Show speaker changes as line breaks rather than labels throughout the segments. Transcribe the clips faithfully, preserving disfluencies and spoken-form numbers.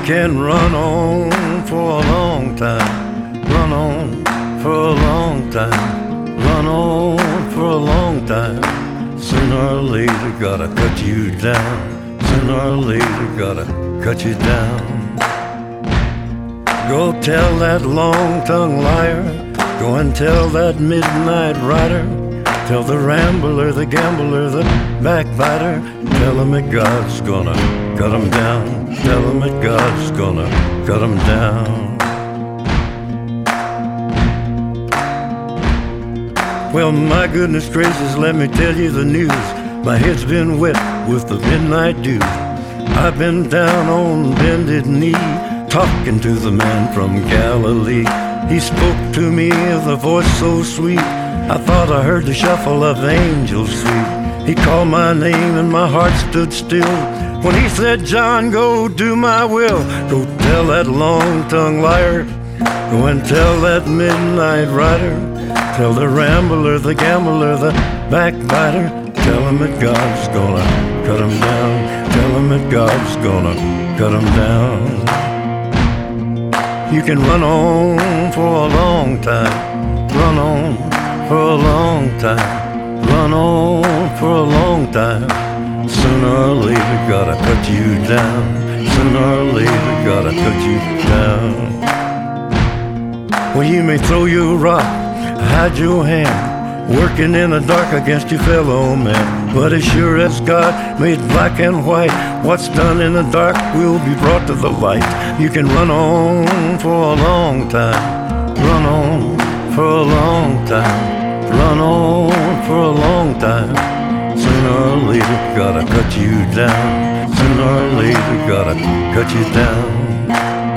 can run on for a long time, run on for a long time, run on for a long time. Sooner or later gotta cut you down, sooner or later gotta cut you down. Go tell that long-tongued liar, go and tell that midnight rider, tell the rambler, the gambler, the backbiter, tell him that God's gonna cut him down, tell him that God's gonna cut him down. Well, my goodness gracious, let me tell you the news. My head's been wet with the midnight dew. I've been down on bended knee, talking to the man from Galilee. He spoke to me with a voice so sweet, I thought I heard the shuffle of angels sweet. He called my name and my heart stood still when he said, John, go do my will. Go tell that long-tongued liar, go and tell that midnight rider, tell the rambler, the gambler, the backbiter, tell him that God's gonna cut him down, tell him that God's gonna cut him down. You can run on for a long time, run on for a long time, run on for a long time. Sooner or later gotta cut you down, sooner or later gotta cut you down. Well, you may throw your rock, hide your hand, working in the dark against your fellow man, but as sure as God made black and white, what's done in the dark will be brought to the light. You can run on for a long time, run on for a long time, run on for a long time. Sooner or later gotta cut you down, sooner or later gotta cut you down.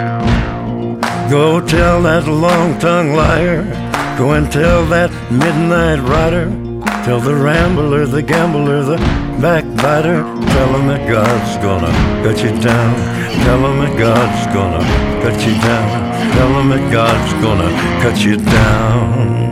Go tell that long-tongued liar, go and tell that midnight rider, tell the rambler, the gambler, the backbiter, tell him that God's gonna cut you down, tell him that God's gonna cut you down, tell him that God's gonna cut you down.